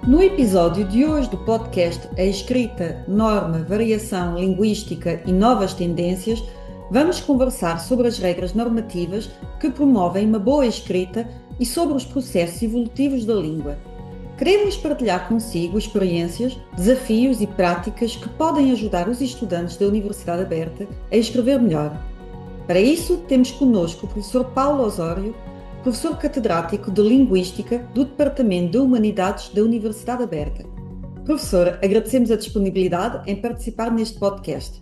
No episódio de hoje do podcast A Escrita, Norma, Variação Linguística e Novas Tendências, vamos conversar sobre as regras normativas que promovem uma boa escrita e sobre os processos evolutivos da língua. Queremos partilhar consigo experiências, desafios e práticas que podem ajudar os estudantes da Universidade Aberta a escrever melhor. Para isso, temos connosco o professor Paulo Osório, professor catedrático de Linguística do Departamento de Humanidades da Universidade Aberta. Professor, agradecemos a disponibilidade em participar neste podcast.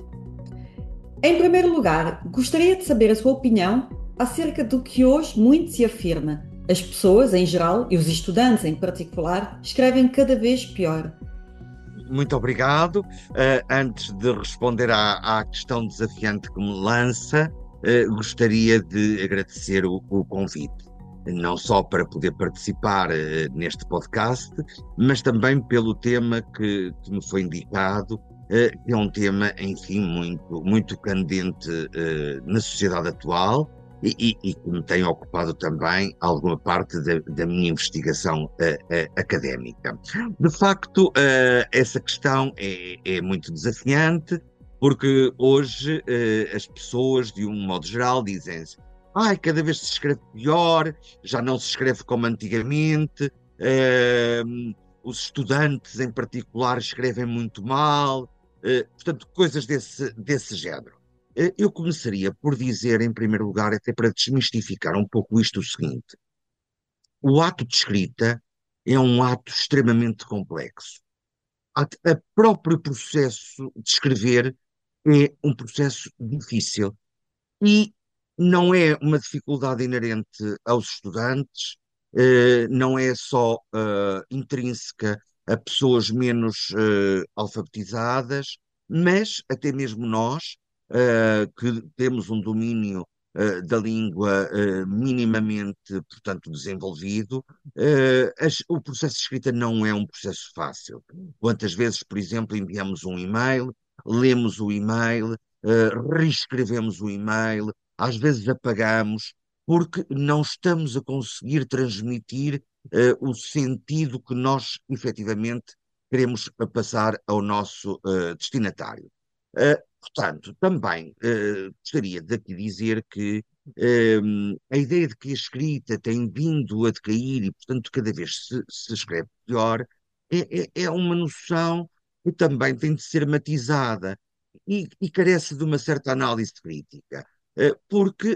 Em primeiro lugar, gostaria de saber a sua opinião acerca do que hoje muito se afirma. As pessoas, em geral, e os estudantes em particular, escrevem cada vez pior. Muito obrigado. Antes de responder à questão desafiante que me lança, gostaria de agradecer o convite, não só para poder participar neste podcast, mas também pelo tema que me foi indicado, que é um tema, enfim, muito candente na sociedade atual e que me tem ocupado também alguma parte da minha investigação académica. De facto, essa questão é muito desafiante, porque hoje as pessoas, de um modo geral, dizem-se: ai, cada vez se escreve pior, já não se escreve como antigamente, eh, os estudantes em particular escrevem muito mal, portanto, coisas desse género. Eu começaria por dizer, em primeiro lugar, até para desmistificar um pouco isto, o seguinte: o ato de escrita é um ato extremamente complexo. O próprio processo de escrever é um processo difícil e não é uma dificuldade inerente aos estudantes, não é só intrínseca a pessoas menos alfabetizadas, mas até mesmo nós, que temos um domínio da língua minimamente, portanto, desenvolvido, o processo de escrita não é um processo fácil. Quantas vezes, por exemplo, enviamos um e-mail, lemos o e-mail, reescrevemos o e-mail, às vezes apagamos, porque não estamos a conseguir transmitir o sentido que nós efetivamente queremos passar ao nosso destinatário. Portanto, também gostaria de aqui dizer que a ideia de que a escrita tem vindo a decair e, portanto, cada vez se escreve pior é uma noção que também tem de ser matizada e carece de uma certa análise crítica. Porque,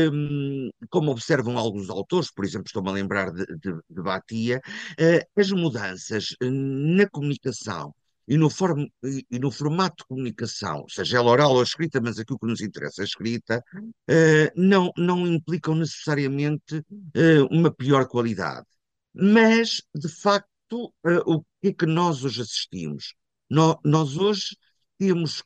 como observam alguns autores, por exemplo, estou-me a lembrar de Batia, as mudanças na comunicação e no formato de comunicação, seja ela oral ou escrita, mas aquilo que nos interessa, a escrita, não implicam necessariamente uma pior qualidade. Mas, de facto, o que é que nós hoje assistimos? Nós hoje temos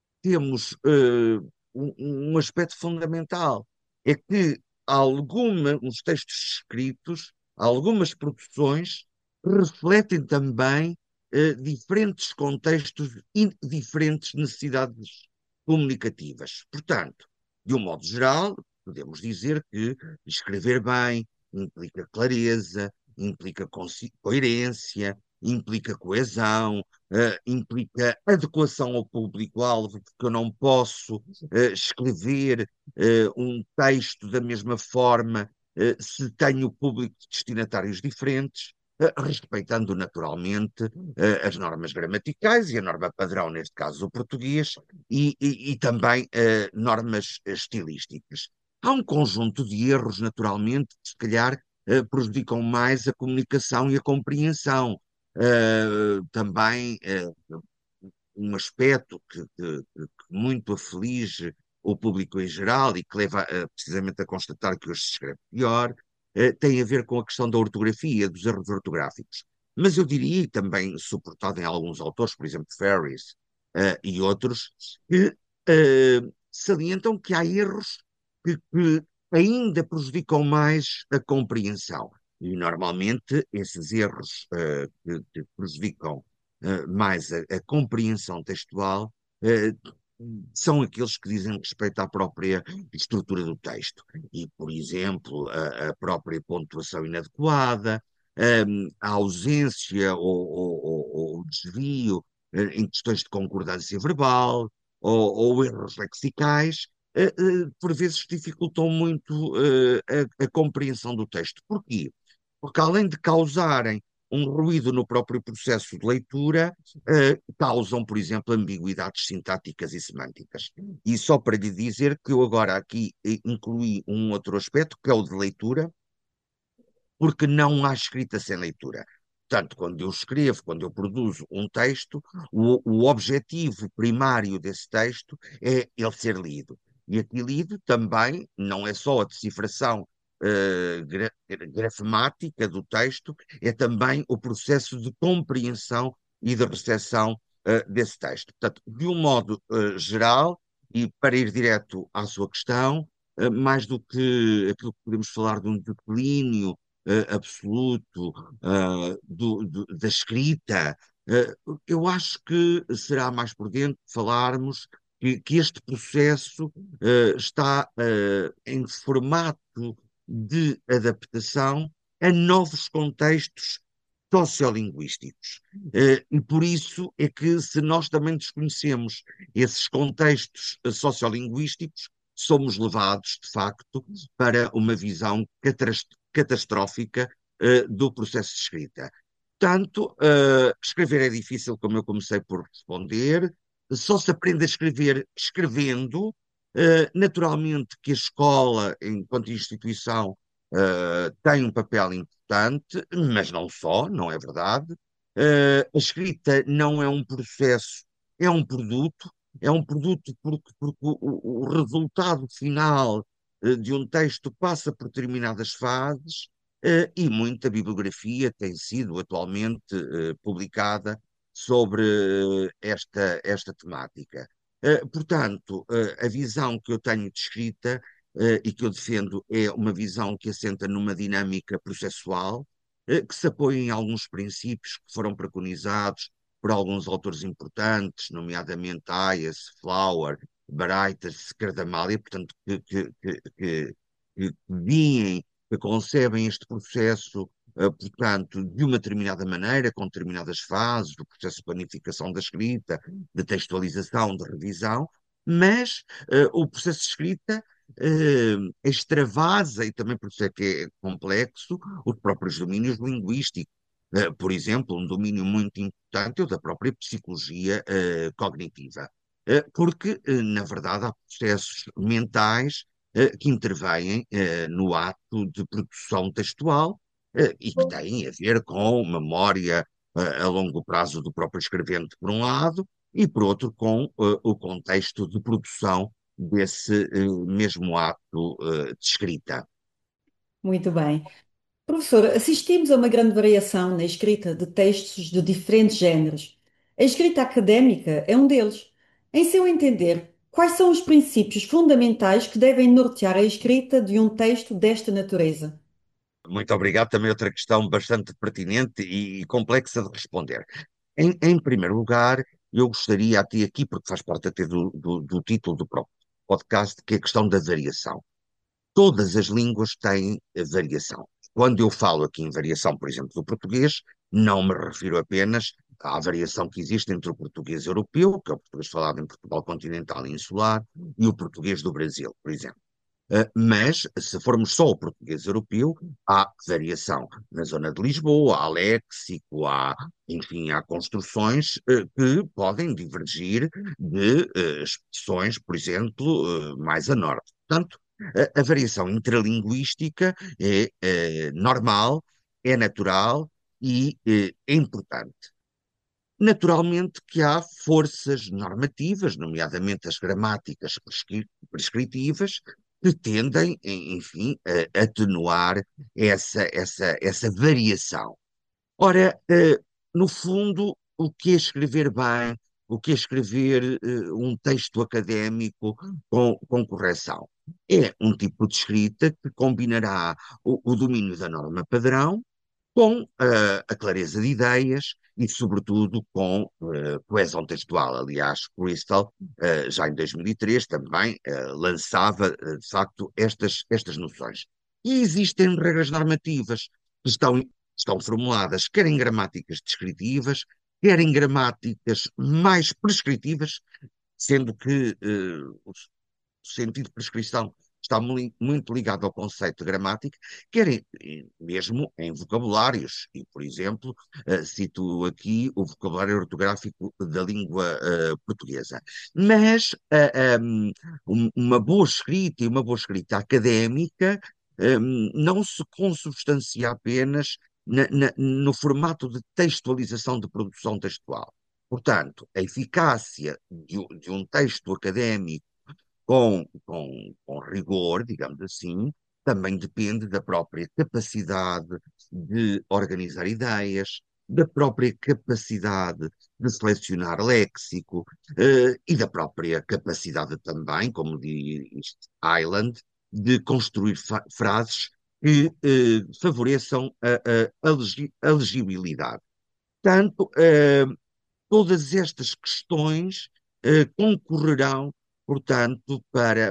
temos um aspecto fundamental, é que uns textos escritos, algumas produções, refletem também diferentes contextos e diferentes necessidades comunicativas. Portanto, de um modo geral, podemos dizer que escrever bem implica clareza, implica coerência, implica coesão, implica adequação ao público-alvo, porque eu não posso escrever um texto da mesma forma se tenho público de destinatários diferentes, respeitando naturalmente as normas gramaticais e a norma padrão, neste caso o português, e também normas estilísticas. Há um conjunto de erros, naturalmente, que se calhar prejudicam mais a comunicação e a compreensão. Também um aspecto que muito aflige o público em geral e que leva precisamente a constatar que hoje se escreve pior, tem a ver com a questão da ortografia, dos erros ortográficos. Mas eu diria, e também suportado em alguns autores, por exemplo, Ferris e outros, que salientam que há erros que ainda prejudicam mais a compreensão. E normalmente esses erros que prejudicam mais a compreensão textual, eh, são aqueles que dizem respeito à própria estrutura do texto. E, por exemplo, a própria pontuação inadequada, a ausência ou desvio em questões de concordância verbal ou erros lexicais, por vezes dificultam muito a compreensão do texto. Porquê? Porque além de causarem um ruído no próprio processo de leitura, causam, por exemplo, ambiguidades sintáticas e semânticas. E só para lhe dizer que eu agora aqui incluí um outro aspecto, que é o de leitura, porque não há escrita sem leitura. Portanto, quando eu escrevo, quando eu produzo um texto, o objetivo primário desse texto é ele ser lido. E aqui lido também não é só a decifração grafemática do texto, é também o processo de compreensão e de recepção desse texto. Portanto, de um modo geral, e para ir direto à sua questão, mais do que aquilo que podemos falar de um declínio absoluto da escrita, eu acho que será mais prudente falarmos que este processo está em formato de adaptação a novos contextos sociolinguísticos. E por isso é que, se nós também desconhecemos esses contextos sociolinguísticos, somos levados, de facto, para uma visão catastrófica do processo de escrita. Portanto, escrever é difícil, como eu comecei por responder, só se aprende a escrever escrevendo. Naturalmente que a escola, enquanto instituição, tem um papel importante, mas não só, não é verdade. A escrita não é um processo, é um produto. É um produto porque o resultado final de um texto passa por determinadas fases e muita bibliografia tem sido atualmente publicada sobre esta temática. Portanto, a visão que eu tenho de escrita e que eu defendo é uma visão que assenta numa dinâmica processual, que se apoia em alguns princípios que foram preconizados por alguns autores importantes, nomeadamente Hayes, Flower, Baraitas, Cardamália, portanto, que veem, que concebem este processo, portanto, de uma determinada maneira, com determinadas fases, do processo de planificação da escrita, de textualização, de revisão, mas o processo de escrita extravasa, e também por isso é que é complexo, os próprios domínios linguísticos. Por exemplo, um domínio muito importante é o da própria psicologia cognitiva. Porque, na verdade, há processos mentais que intervêm no ato de produção textual e que têm a ver com memória a longo prazo do próprio escrevente, por um lado, e por outro, com o contexto de produção desse mesmo ato de escrita. Muito bem. Professor, assistimos a uma grande variação na escrita de textos de diferentes géneros. A escrita académica é um deles. Em seu entender, quais são os princípios fundamentais que devem nortear a escrita de um texto desta natureza? Muito obrigado. Também outra questão bastante pertinente e complexa de responder. Em primeiro lugar, eu gostaria até aqui, porque faz parte até do título do próprio podcast, que é a questão da variação. Todas as línguas têm variação. Quando eu falo aqui em variação, por exemplo, do português, não me refiro apenas à variação que existe entre o português europeu, que é o português falado em Portugal continental e insular, e o português do Brasil, por exemplo. Mas, se formos só o português europeu, há variação na zona de Lisboa, há léxico, enfim, há construções que podem divergir de expressões, por exemplo, mais a norte. Portanto, a variação intralinguística é normal, é natural e é importante. Naturalmente que há forças normativas, nomeadamente as gramáticas prescritivas, que tendem, enfim, a atenuar essa variação. Ora, no fundo, o que é escrever bem, o que é escrever um texto académico com correção? É um tipo de escrita que combinará o domínio da norma padrão com a clareza de ideias e, sobretudo, com coesão textual. Aliás, Crystal, já em 2003, também lançava, de facto, estas noções. E existem regras normativas que estão estão formuladas quer em gramáticas descritivas, quer em gramáticas mais prescritivas, sendo que o sentido de prescrição está muito ligado ao conceito de gramática, quer mesmo em vocabulários. E, por exemplo, cito aqui o vocabulário ortográfico da língua portuguesa. Mas uma boa escrita e uma boa escrita académica não se consubstancia apenas no formato de textualização de produção textual. Portanto, a eficácia de um texto académico com rigor, digamos assim, também depende da própria capacidade de organizar ideias, da própria capacidade de selecionar léxico, e da própria capacidade também, como diz Island, de construir frases que favoreçam a legibilidade. Portanto, todas estas questões concorrerão, portanto,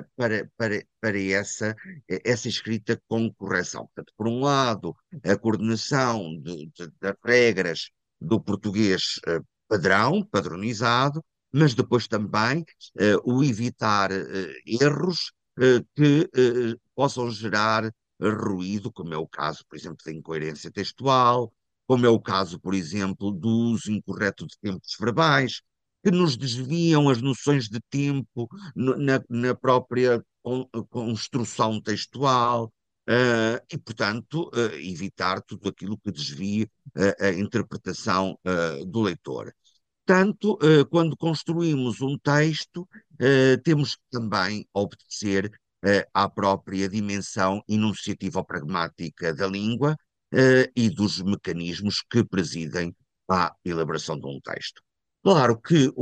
para essa escrita com correção. Portanto, por um lado, a coordenação das regras do português padrão, padronizado, mas depois também o evitar erros que possam gerar ruído, como é o caso, por exemplo, da incoerência textual, como é o caso, por exemplo, do uso incorreto de tempos verbais, que nos desviam as noções de tempo na própria construção textual, e, portanto, evitar tudo aquilo que desvie a interpretação do leitor. Portanto, quando construímos um texto, temos que também obedecer à própria dimensão enunciativa-pragmática da língua e dos mecanismos que presidem à elaboração de um texto. Claro que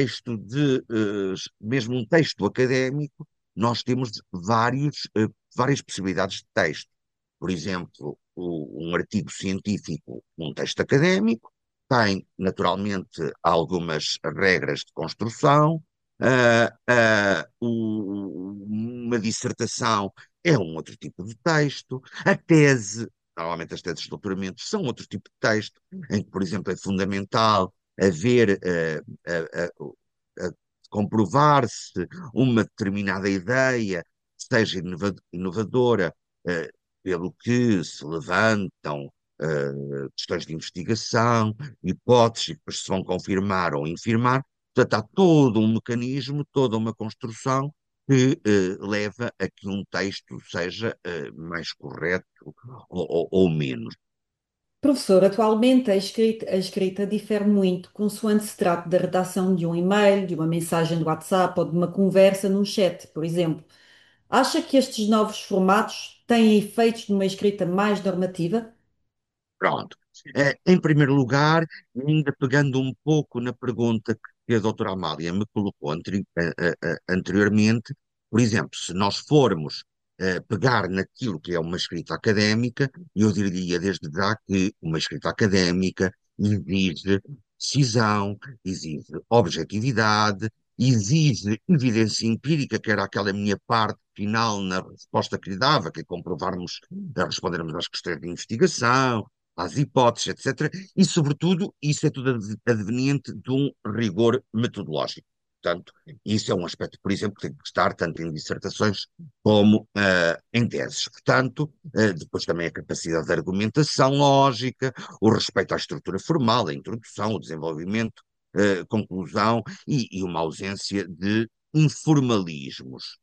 mesmo um texto académico, nós temos várias possibilidades de texto. Por exemplo, um artigo científico, um texto académico, tem naturalmente algumas regras de construção. Uma dissertação é um outro tipo de texto. A tese, normalmente as teses de doutoramento, são outro tipo de texto, em que, por exemplo, é fundamental haver, comprovar-se uma determinada ideia, seja inovadora, eh, pelo que se levantam questões de investigação, hipóteses que depois se vão confirmar ou infirmar. Portanto, há todo um mecanismo, toda uma construção que leva a que um texto seja mais correto ou menos. Professor, atualmente a escrita difere muito consoante se trata da redação de um e-mail, de uma mensagem do WhatsApp ou de uma conversa num chat, por exemplo. Acha que estes novos formatos têm efeitos numa escrita mais normativa? Pronto. Em primeiro lugar, ainda pegando um pouco na pergunta que a doutora Amália me colocou anteriormente, por exemplo, se nós formos pegar naquilo que é uma escrita académica, eu diria desde já que uma escrita académica exige decisão, exige objetividade, exige evidência empírica, que era aquela minha parte final na resposta que lhe dava, que é comprovarmos, respondermos às questões de investigação, às hipóteses, etc. E, sobretudo, isso é tudo adveniente de um rigor metodológico. Portanto, isso é um aspecto, por exemplo, que tem que estar tanto em dissertações como em teses. Portanto, depois também a capacidade de argumentação lógica, o respeito à estrutura formal, a introdução, o desenvolvimento, conclusão e uma ausência de informalismos.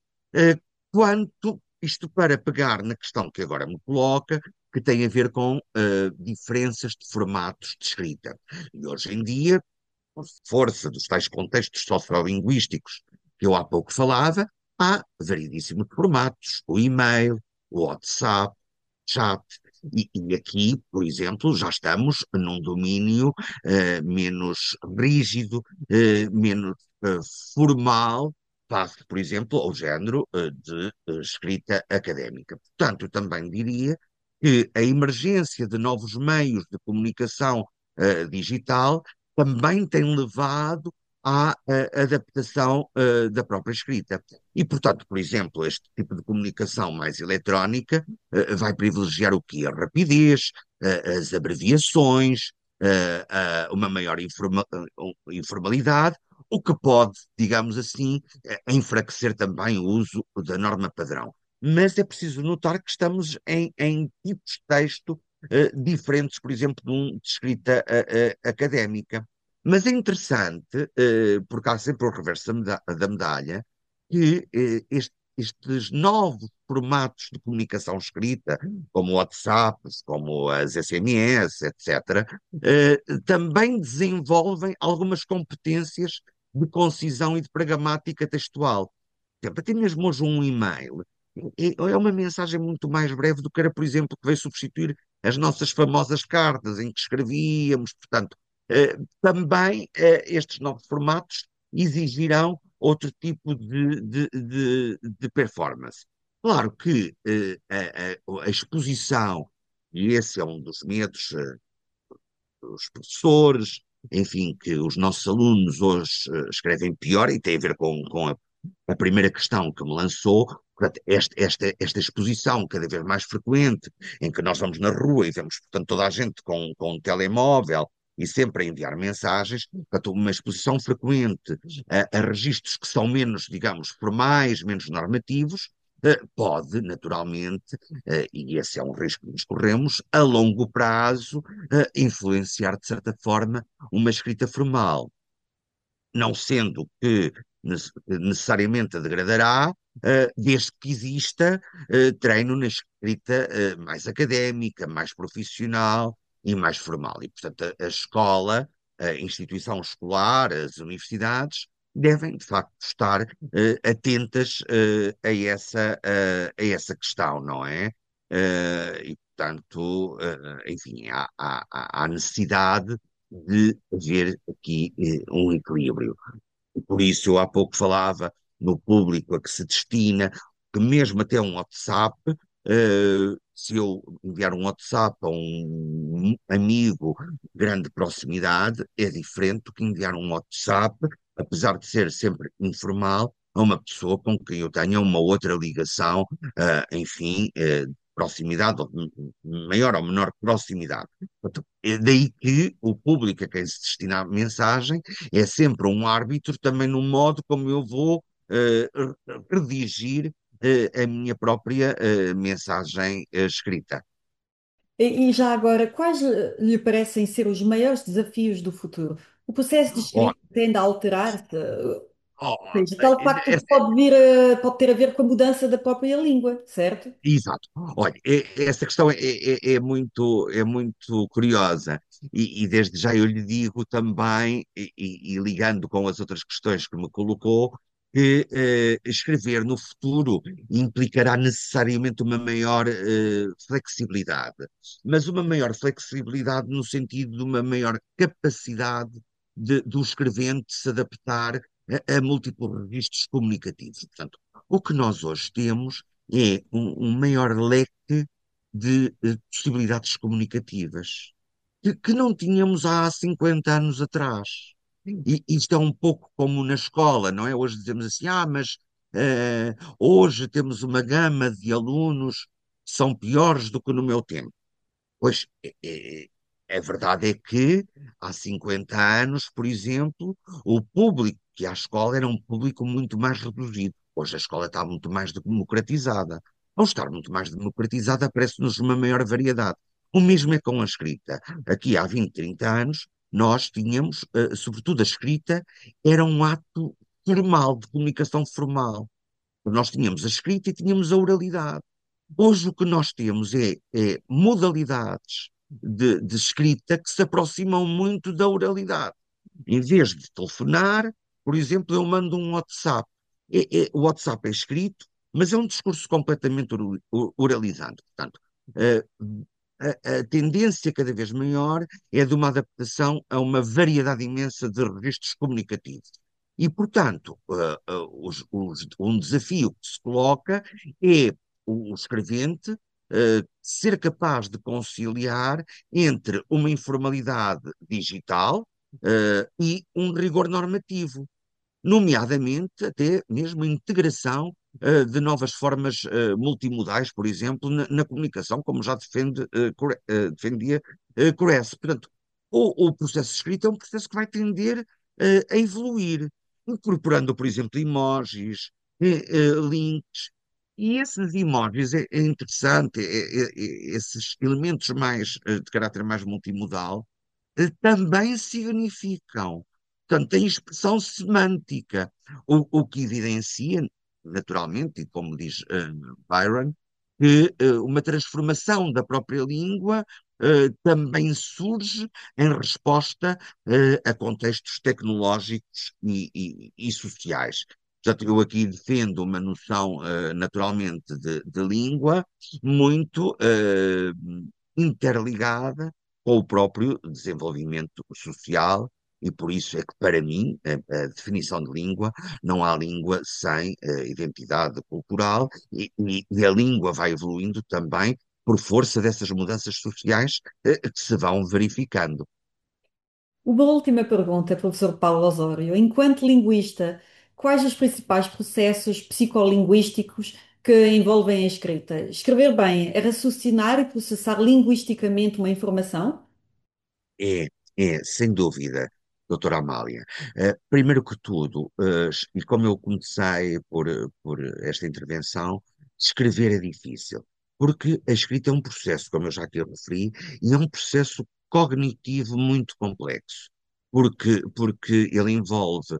Quanto isto para pegar na questão que agora me coloca, que tem a ver com diferenças de formatos de escrita. E hoje em dia, por força dos tais contextos sociolinguísticos que eu há pouco falava, há variedíssimos formatos, o e-mail, o WhatsApp, chat. E aqui, por exemplo, já estamos num domínio menos rígido, menos formal, face, por exemplo, ao género de escrita académica. Portanto, eu também diria que a emergência de novos meios de comunicação digital também tem levado à adaptação da própria escrita. E, portanto, por exemplo, este tipo de comunicação mais eletrónica vai privilegiar o quê? A rapidez, as abreviações, uma maior informalidade, o que pode, digamos assim, enfraquecer também o uso da norma padrão. Mas é preciso notar que estamos em tipos de texto diferentes, por exemplo, de escrita académica. Mas é interessante, porque há sempre o reverso da medalha, que estes novos formatos de comunicação escrita, como o WhatsApp, como as SMS, etc., também desenvolvem algumas competências de concisão e de pragmática textual. Por exemplo, até mesmo hoje um e-mail é uma mensagem muito mais breve do que era, por exemplo, que veio substituir as nossas famosas cartas em que escrevíamos. Portanto, também estes novos formatos exigirão outro tipo de performance. Claro que a exposição, e esse é um dos medos dos professores, enfim, que os nossos alunos hoje escrevem pior e tem a ver com a primeira questão que me lançou. Portanto, esta exposição cada vez mais frequente, em que nós vamos na rua e vemos, portanto, toda a gente com um telemóvel e sempre a enviar mensagens, portanto, uma exposição frequente a registros que são menos, digamos, formais, menos normativos, pode, naturalmente, e esse é um risco que nos corremos, a longo prazo, influenciar, de certa forma, uma escrita formal, não sendo que necessariamente a degradará, desde que exista treino na escrita mais académica, mais profissional e mais formal. E, portanto, a escola, a instituição escolar, as universidades, devem, de facto, estar atentas a essa questão, não é? E, portanto, enfim, há necessidade de haver aqui um equilíbrio. E por isso eu há pouco falava no público a que se destina, que mesmo até um WhatsApp, se eu enviar um WhatsApp a um amigo de grande proximidade, é diferente do que enviar um WhatsApp, apesar de ser sempre informal, a uma pessoa com quem eu tenha uma outra ligação, enfim, proximidade, ou maior ou menor proximidade. Portanto, é daí que o público a quem se destina a mensagem é sempre um árbitro também no modo como eu vou redigir a minha própria mensagem escrita. E já agora, quais lhe parecem ser os maiores desafios do futuro? O processo de Oh, escrita tende a alterar-se? oh, Seja, tal facto é, pode vir pode ter a ver com a mudança da própria língua, certo? exato. Olha, essa questão é muito curiosa e desde já eu lhe digo também, e ligando com as outras questões que me colocou, que escrever no futuro implicará necessariamente uma maior flexibilidade, mas uma maior flexibilidade no sentido de uma maior capacidade do escrevente se adaptar a múltiplos registros comunicativos. Portanto, o que nós hoje temos é um maior leque de possibilidades comunicativas que não tínhamos há 50 anos atrás. E isto é um pouco como na escola, não é? Hoje dizemos assim, mas hoje temos uma gama de alunos que são piores do que no meu tempo. Pois, a verdade é que há 50 anos, por exemplo, o público que ia à escola era um público muito mais reduzido. Hoje a escola está muito mais democratizada. Ao estar muito mais democratizada, aparece-nos uma maior variedade. O mesmo é com a escrita. Aqui há 20, 30 anos, nós tínhamos, sobretudo a escrita, era um ato formal, de comunicação formal. Nós tínhamos a escrita e tínhamos a oralidade. Hoje o que nós temos é modalidades de escrita que se aproximam muito da oralidade. Em vez de telefonar, por exemplo, eu mando um WhatsApp. O WhatsApp é escrito, mas é um discurso completamente oralizante. Portanto, eh, a tendência cada vez maior é de uma adaptação a uma variedade imensa de registros comunicativos. E, portanto, um desafio que se coloca é o escrevente ser capaz de conciliar entre uma informalidade digital e um rigor normativo. nomeadamente até mesmo a integração de novas formas multimodais, por exemplo, na comunicação, como já defendia Cores. Portanto, o processo de escrita é um processo que vai tender a evoluir, incorporando, por exemplo, emojis, links. E esses emojis é interessante, esses elementos mais de caráter mais multimodal também significam, portanto, têm expressão semântica, o que evidencia, naturalmente, e como diz Byron, que uma transformação da própria língua também surge em resposta a contextos tecnológicos e sociais. Portanto, eu aqui defendo uma noção, naturalmente, de língua muito interligada com o próprio desenvolvimento social, e por isso é que, para mim, a definição de língua, não há língua sem identidade cultural, e a língua vai evoluindo também por força dessas mudanças sociais que se vão verificando. Uma última pergunta, professor Paulo Osório. Enquanto linguista, quais os principais processos psicolinguísticos que envolvem a escrita? Escrever bem é raciocinar e processar linguisticamente uma informação? É, sem dúvida, doutora Amália. Primeiro que tudo, e como eu comecei por esta intervenção, escrever é difícil, porque a escrita é um processo, como eu já aqui referi, e é um processo cognitivo muito complexo. Porque ele envolve,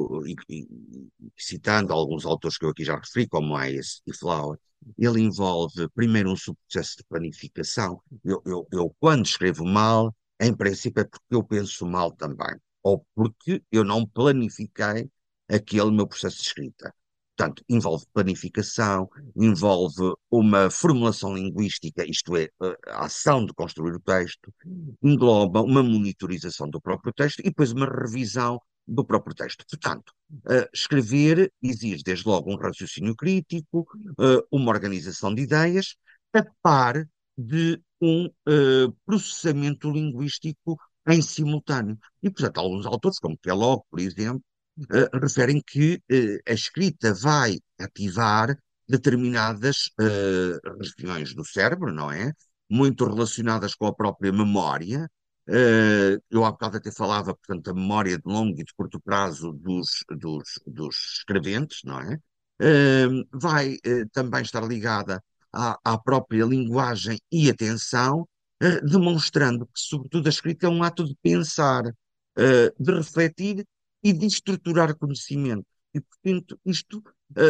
citando alguns autores que eu aqui já referi, como Hayes e Flower, ele envolve primeiro um subprocesso de planificação. Eu, quando escrevo mal, em princípio é porque eu penso mal também, ou porque eu não planifiquei aquele meu processo de escrita. Portanto, envolve planificação, envolve uma formulação linguística, isto é, a ação de construir o texto, engloba uma monitorização do próprio texto e depois uma revisão do próprio texto. Portanto, escrever exige desde logo um raciocínio crítico, uma organização de ideias, a par de um processamento linguístico em simultâneo. E, portanto, alguns autores, como Kellogg, por exemplo, referem que a escrita vai ativar determinadas regiões do cérebro, não é? Muito relacionadas com a própria memória. Eu há bocado até falava, portanto, da memória de longo e de curto prazo dos escreventes, não é? Vai também estar ligada à própria linguagem e atenção, demonstrando que, sobretudo, a escrita é um ato de pensar, de refletir e de estruturar conhecimento. E, portanto, isto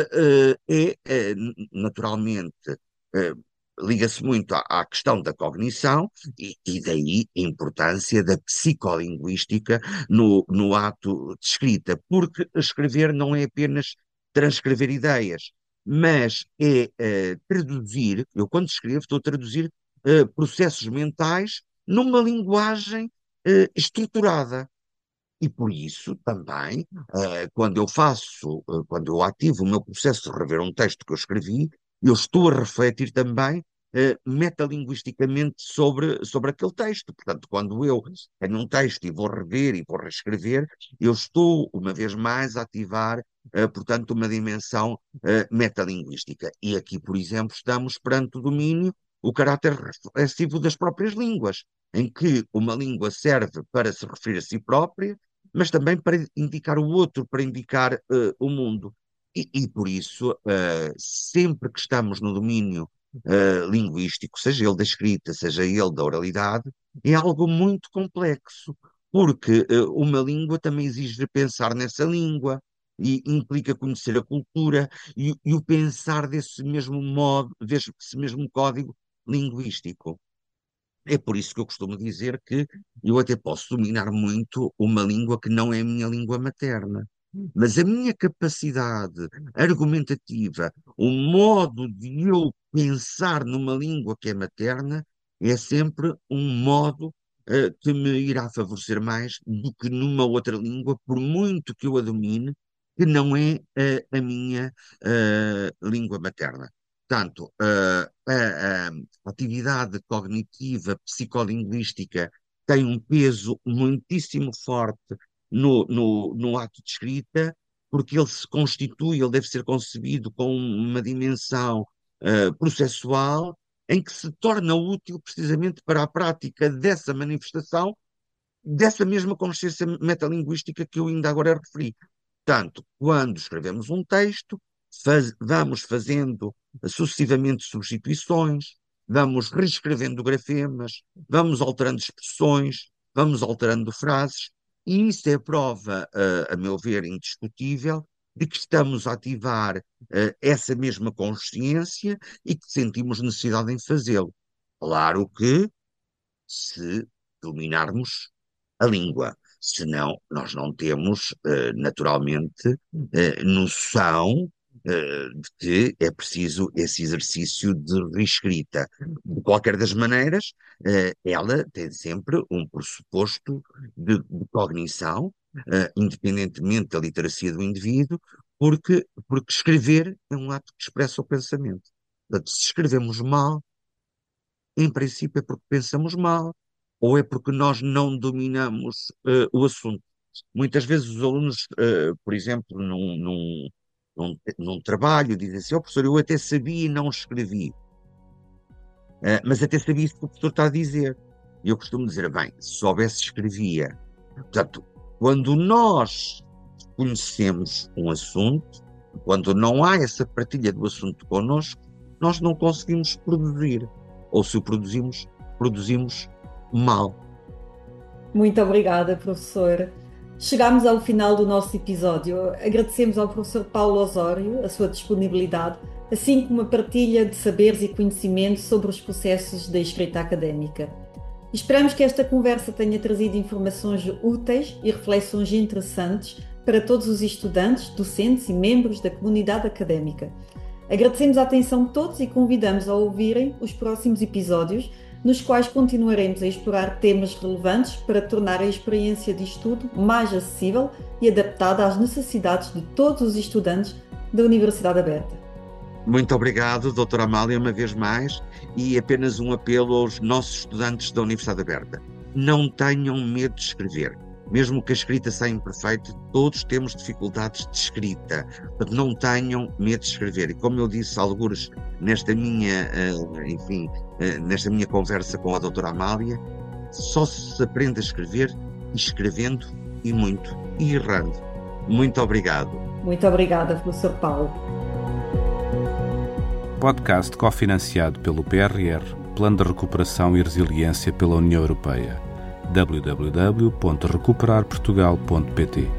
naturalmente, eh, liga-se muito à questão da cognição e daí a importância da psicolinguística no ato de escrita, porque escrever não é apenas transcrever ideias, mas é traduzir, eu quando escrevo estou a traduzir processos mentais numa linguagem estruturada. E por isso também, quando eu faço, quando eu ativo o meu processo de rever um texto que eu escrevi, eu estou a refletir também metalinguisticamente sobre aquele texto. Portanto, quando eu tenho um texto e vou rever e vou reescrever, eu estou, uma vez mais, a ativar, portanto, uma dimensão metalinguística. E aqui, por exemplo, estamos perante o domínio, o caráter reflexivo das próprias línguas, em que uma língua serve para se referir a si própria, mas também para indicar o outro, para indicar o mundo. E por isso, sempre que estamos no domínio linguístico, seja ele da escrita, seja ele da oralidade, é algo muito complexo, porque uma língua também exige pensar nessa língua. E implica conhecer a cultura e o pensar desse mesmo modo, desse mesmo código linguístico. É por isso que eu costumo dizer que eu até posso dominar muito uma língua que não é a minha língua materna. Mas a minha capacidade argumentativa, o modo de eu pensar numa língua que é materna, é sempre um modo que me irá favorecer mais do que numa outra língua, por muito que eu a domine, que não é a minha língua materna. Portanto, a atividade cognitiva, psicolinguística, tem um peso muitíssimo forte no ato de escrita, porque ele se constitui, ele deve ser concebido com uma dimensão processual em que se torna útil precisamente para a prática dessa manifestação, dessa mesma consciência metalinguística que eu ainda agora referi. Portanto, quando escrevemos um texto, vamos fazendo sucessivamente substituições, vamos reescrevendo grafemas, vamos alterando expressões, vamos alterando frases, e isso é prova, a meu ver, indiscutível, de que estamos a ativar essa mesma consciência e que sentimos necessidade em fazê-lo. Claro que se dominarmos a língua. Senão, nós não temos, naturalmente, noção de que é preciso esse exercício de reescrita. De qualquer das maneiras, ela tem sempre um pressuposto de cognição, independentemente da literacia do indivíduo, porque escrever é um ato que expressa o pensamento. Portanto, se escrevemos mal, em princípio é porque pensamos mal, ou é porque nós não dominamos o assunto. Muitas vezes os alunos, por exemplo, num trabalho, dizem assim: professor, eu até sabia e não escrevi. Mas até sabia isso que o professor está a dizer. E eu costumo dizer: bem, se soubesse, escrevia. Portanto, quando nós conhecemos um assunto, quando não há essa partilha do assunto connosco, nós não conseguimos produzir. Ou se o produzimos mal. Muito obrigada, professor. Chegámos ao final do nosso episódio. Agradecemos ao professor Paulo Osório a sua disponibilidade, assim como a partilha de saberes e conhecimentos sobre os processos da escrita académica. Esperamos que esta conversa tenha trazido informações úteis e reflexões interessantes para todos os estudantes, docentes e membros da comunidade académica. Agradecemos a atenção de todos e convidamos a ouvirem os próximos episódios, nos quais continuaremos a explorar temas relevantes para tornar a experiência de estudo mais acessível e adaptada às necessidades de todos os estudantes da Universidade Aberta. Muito obrigado, doutora Amália, uma vez mais, e apenas um apelo aos nossos estudantes da Universidade Aberta. Não tenham medo de escrever. Mesmo que a escrita saia imperfeita, todos temos dificuldades de escrita. Portanto, não tenham medo de escrever. E como eu disse, algures, nesta minha conversa com a doutora Amália, só se aprende a escrever escrevendo e muito, e errando. Muito obrigado. Muito obrigada, professor Paulo. Podcast cofinanciado pelo PRR, Plano de Recuperação e Resiliência pela União Europeia. www.recuperarportugal.pt